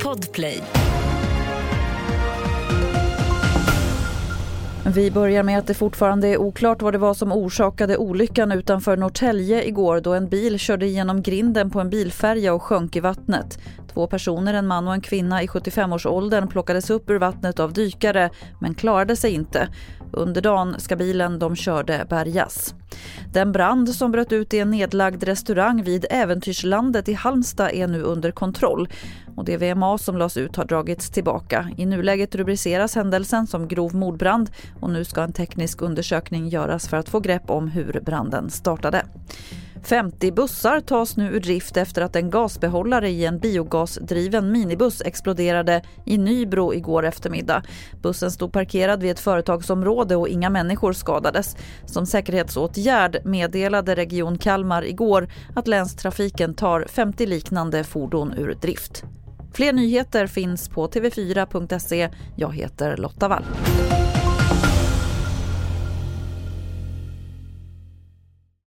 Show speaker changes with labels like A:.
A: Podplay.
B: Vi börjar med att det fortfarande är oklart vad det var som orsakade olyckan utanför Norrtälje igår då en bil körde igenom grinden på en bilfärja och sjönk i vattnet. 2 personer, en man och en kvinna i 75-årsåldern, plockades upp ur vattnet av dykare men klarade sig inte. Under dagen ska bilen de körde bärgas. Den brand som bröt ut i en nedlagd restaurang vid Äventyrslandet i Halmstad är nu under kontroll. Och det VMA som lades ut har dragits tillbaka. I nuläget rubriceras händelsen som grov mordbrand och nu ska en teknisk undersökning göras för att få grepp om hur branden startade. 50 bussar tas nu ur drift efter att en gasbehållare i en biogasdriven minibuss exploderade i Nybro igår eftermiddag. Bussen stod parkerad vid ett företagsområde och inga människor skadades. Som säkerhetsåtgärd meddelade Region Kalmar igår att länstrafiken tar 50 liknande fordon ur drift. Fler nyheter finns på tv4.se. Jag heter Lotta Wall.